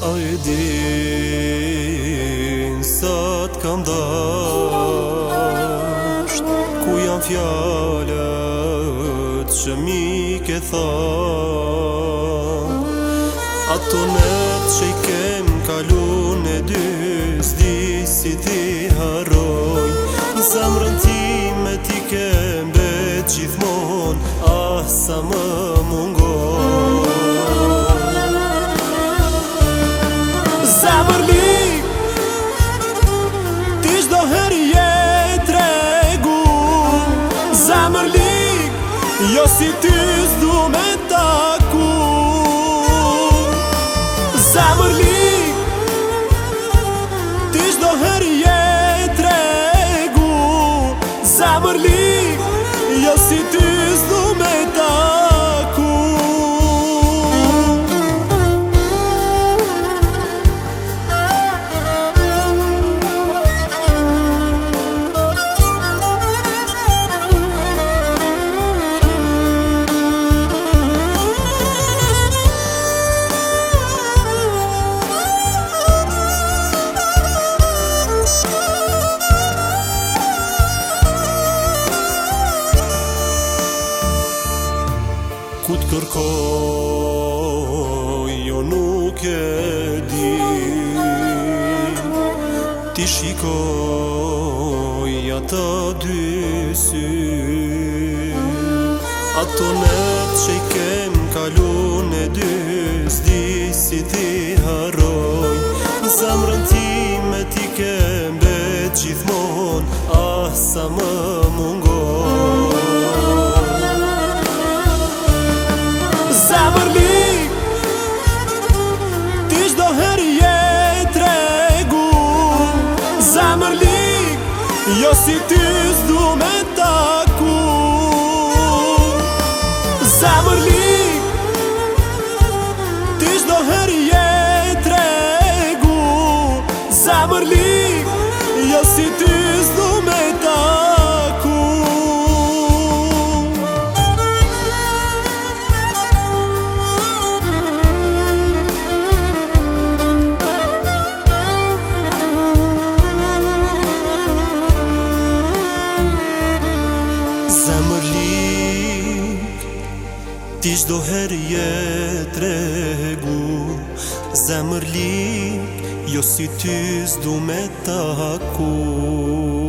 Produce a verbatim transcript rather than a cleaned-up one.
A e din sa t'kam dasht, ku janë fjalët që mi ke than. Ato net që i kem kalun e dy, s'di si ti harroj. Zemrën time ti kem bet gjithmon, ah sa më mungon. Zemër lik, ti çdo herë je tregu. Zemër lik, jo si ty s'du me taku. Zemër lik, ti çdo herë je tregu. Zemër lik, jo si ty s'du me taku. Ku t'kërkoj, jo nuk e di. Ti shikoj ata dy sy, ato net që i kem kalun e dy, s'di si ti harroj. Zemrën time ti kem bet gjithmon, ah sa më mungon. Zemër lik, ti çdo herë je tregu. Zemër lik, jo si ty s'du me taku. Zemër lik, ti çdo herë je tregu. Zemër lik, jo si ty s'du me taku. Zemër lik, ti çdo herë je tregu. Zemër lik, jo si ty s'du me taku.